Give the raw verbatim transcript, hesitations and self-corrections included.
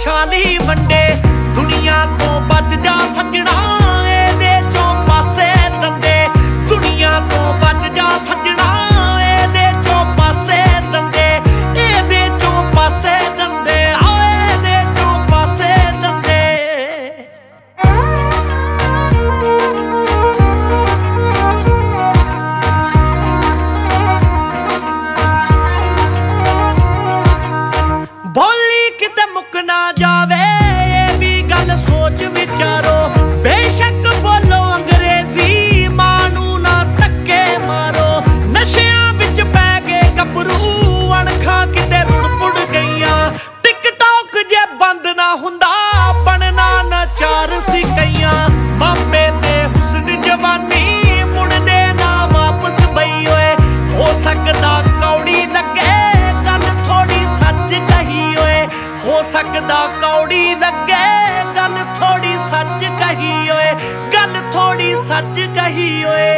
ਛਾਲੀ ਵੰਡੇ। ਦੁਨੀਆ ਤੋਂ ਬਚ ਜਾ ਸੱਜਣਾ ਇਹਦੇ ਚੋਂ ਪਾਸੇ ਦੰਦੇ। ਦੁਨੀਆ ਤੋਂ ਬਚ ਜਾ ਸੱਜਣਾ ਇਹਦੇ ਚੋਂ ਪਾਸੇ ਦੰਦੇ। ਇਹਦੇ ਚੋਂ ਪਾਸੇ ਦੰਦੇ ਆ ਇਹਦੇ ਚੋਂ ਪਾਸੇ ਦੰਦੇ। ਬੋਲੀ ਕਿਤੇ ਮੁੱਕ ਨਾ ਜਾਵੇ ਇਹ ਵੀ ਗੱਲ ਸੋਚ ਵਿਚਾਰੋ। ਬੇਸ਼ੱਕ ਬੋਲੋ ਅੰਗਰੇਜ਼ੀ ਮਾਂ ਨੂੰ ਨਾ ਧੱਕੇ ਮਾਰੋ। ਨਸ਼ਿਆਂ ਵਿੱਚ ਪੈ ਗਏ ਗੱਭਰੂ ਅਣਖਾਂ ਕਿਤੇ ਰੁੜ ਪੁੜ ਗਈਆਂ। ਟਿਕਟੌਕ ਜੇ ਬੰਦ ਨਾ ਹੁੰਦਾ ਬਣਨਾ ਨਚਾਰ ਸੀ ਕਈਆਂ। ਮਾਪੇ ਤੇ ਹੁਸਨ ਜਵਾਨੀ ਮੁੜਦੇ ਨਾ ਵਾਪਸ ਬਈ ਓਏ। ਹੋ ਸਕਦਾ ਕੌੜੀ ਲੱਗੇ ਗੱਲ ਥੋੜੀ ਸੱਚ ਕਹੀ ਓਏ। ਹੋ ਸਕਦਾ ਕੌੜੀ ਲੱਗੇ ਗੱਲ ਥੋੜੀ ਸੱਚ ਕਹੀ ਓਏ। ਗੱਲ ਥੋੜੀ ਸੱਚ ਕਹੀ ਓਏ।